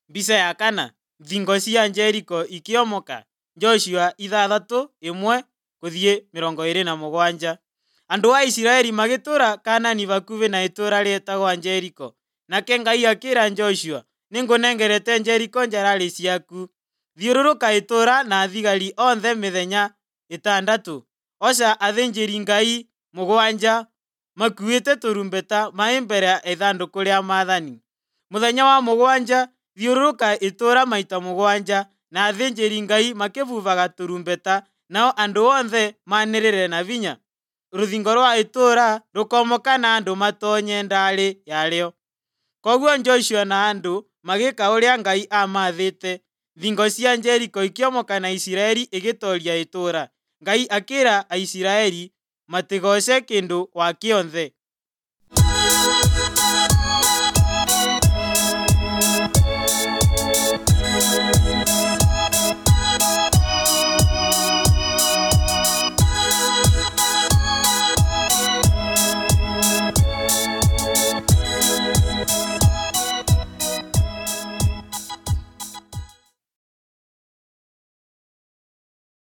Mbica ya kana, thingo cia Jeriko ikiomoka. Joshua 6:1-27. Andũ a Isiraeli magĩtũũra Kaanani bakuhĩ na itũũra rĩetagwo Jeriko. Nake Ngai akĩĩra Joshua, nĩngũnengerete Jeriko njararĩ ciaku. Thiũrũrũka itũũra na thigari othe mĩthenya 6. Oca athĩnjĩri-Ngai 7 makuĩte tũrumbeta marĩ mbere ya ithandũkũ rĩa Maathani. Mũthenya wa 7 thiũrũrũka itũũra maita 7 na athĩnjĩri-Ngai makĩbubaga tũrumbeta, nao andũ othe manĩrĩre na vinya. Rũthingo rwa itũũra rũkomoka na andũ matonye ndarĩ yarĩo. Koguo Joshua na andũ magĩka ũrĩa Ngai amathĩte. Thingo cia Jeriko ikiomoka na Isiraeli igĩtooria itũũra. Ngai akĩĩra Aisiraeli matigoce kĩndũ wa kĩonthe.